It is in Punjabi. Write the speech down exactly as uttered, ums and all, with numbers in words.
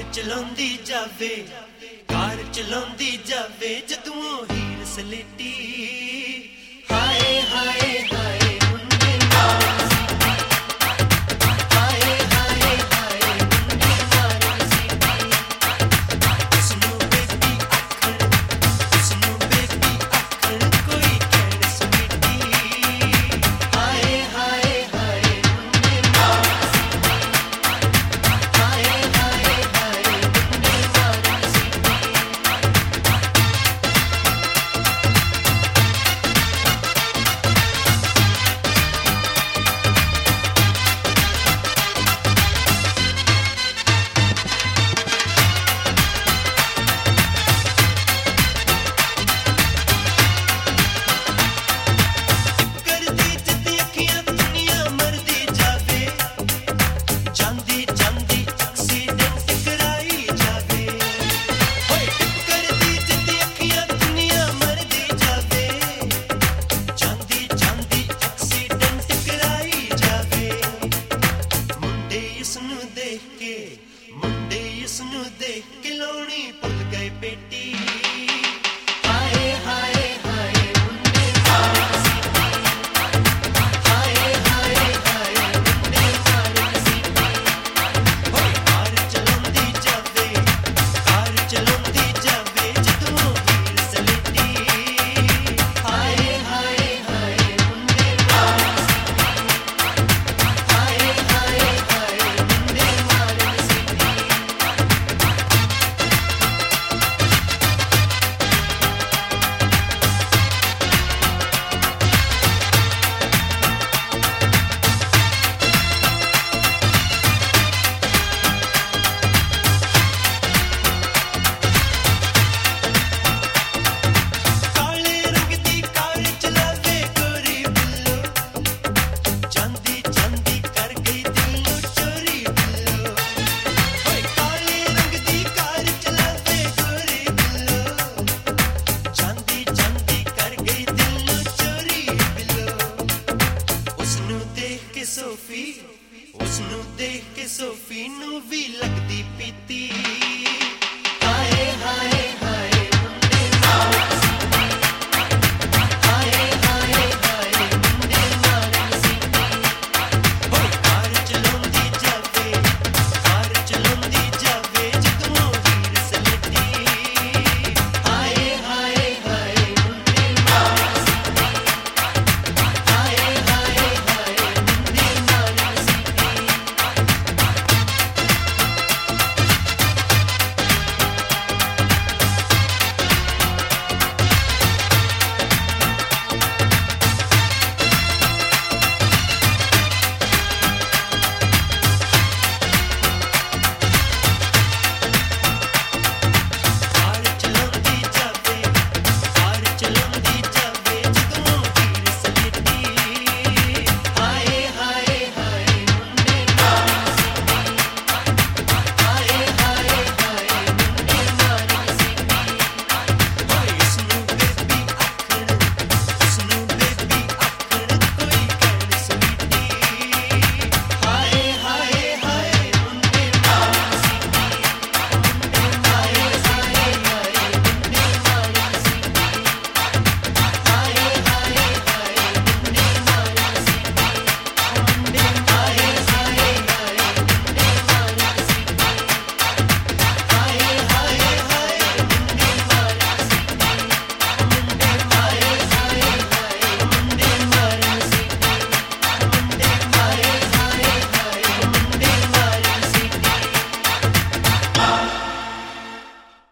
ਚਲਾਉਂਦੀ ਜਾਵੇ ਕਾਰ ਚਲਾਉਂਦੀ ਜਾਵੇ ਜਦੋਂ ਹੀਰ ਸਲੇਟੀ ਹਾਏ ਹਾਏ ਹਾਏ ਮੁੰਡੇ ਮਾਰਨ ਸੀਟੀ ਹਾਏ ਹਾਏ ਹਾਏ ਮੁੰਡੇ ਮਾਰਨ ਸੀਟੀ ਉਸਨੂੰ ਬੇਟੀ ਆਖਣ ਉਸਨੂੰ ਬੇਟੀ ਆਖਣ ਕੋਈ ਕਹਿਣ ਸਵੀਟੀ ਹਾਏ ਹਾਏ ਹਾਏ ਮੁੰਡੇ ਮਾਰਨ ਸੀਟੀ ਹਾਏ ਹਾਏ ਹਾਏ ਮੁੰਡੇ ਮਾਰਨ ਸੀਟੀ ਕਰਦੀ ਜਿੱਦੀ ਅੱਖੀਆਂ ਦੁਨੀਆ ਮਰਦੀ ਜਾਵੇ ਜਾਂਦੀ ਜਾਂਦੀ ਐਕਸੀਡੈਂਟ ਕਰਾਈ ਜਾਵੇ ਹੋਏ ਕਰਦੀ ਜਿੱਦੀ ਅੱਖੀਆਂ ਦੁਨੀਆ ਮਰਦੀ ਜਾਵੇ ਜਾਂਦੀ ਜਾਂਦੀ ਐਕਸੀਡੈਂਟ ਕਰਾਈ ਜਾਵੇ ਮੁੰਡੇ ਇਸ ਨੂੰ ਦੇਖ ਕੇ ਮੁੰਡੇ ਇਸ ਨੂੰ ਦੇਖ ਕੇ ਲਾਉਣੀ ਭੁੱਲ ਗਏ ਪੇਟੀ ਹਾਏ ਹਾਏ ਹਾਏ ਮੁੰਡੇ ਮਾਰਨ ਸੀਟੀ ਹਾਏ ਹਾਏ ਹਾਏ ਮੁੰਡੇ ਮਾਰਨ ਸੀਟੀ ਹੋਏ ਕਾਰ ਚਲਾਉਂਦੀ ਜਾਵੇ ਕਾਰ ਚਲਾਉਂਦੀ ਜਾਵੇ ਜਦੋਂ ਹੀਰ ਸਲੇਟੀ ਹਾਏ ਹਾਏ ਹਾਏ ਮੁੰਡੇ ਮਾਰਨ ਸੀਟੀ ਹਾਏ ਹਾਏ ਹਾਏ ਮੁੰਡੇ ਮਾਰਨ ਸੀਟੀ ਕਾਲੇ ਰੰਗ ਦੀ ਕਾਰ ਚਲਾਵੇ ਗੋਰੀ ਬਿੱਲੋ ਜਾਂਦੀ ਜਾਂਦੀ ਕਰ ਗਈ ਦਿਲ ਨੂੰ ਚੋਰੀ ਬਿੱਲੋ ਹੋਏ ਕਾਲੇ ਰੰਗ ਦੀ ਕਾਰ ਚਲਾਵੇ ਗੋਰੀ ਬਿੱਲੋ ਜਾਂਦੀ ਜਾਂਦੀ ਕਰ ਗਈ ਦਿਲ ਨੂੰ ਚੋਰੀ ਬਿੱਲੋ ਉਸਨੂੰ ਦੇਖ ਕੇ ਸੋਫੀ ਉਸਨੂੰ ਦੇਖ ਕੇ ਸੋਫੀ ਨੂੰ ਵੀ ਲੱਗਦੀ ਪੀਤੀ ਹਾਏ ਹਾਏ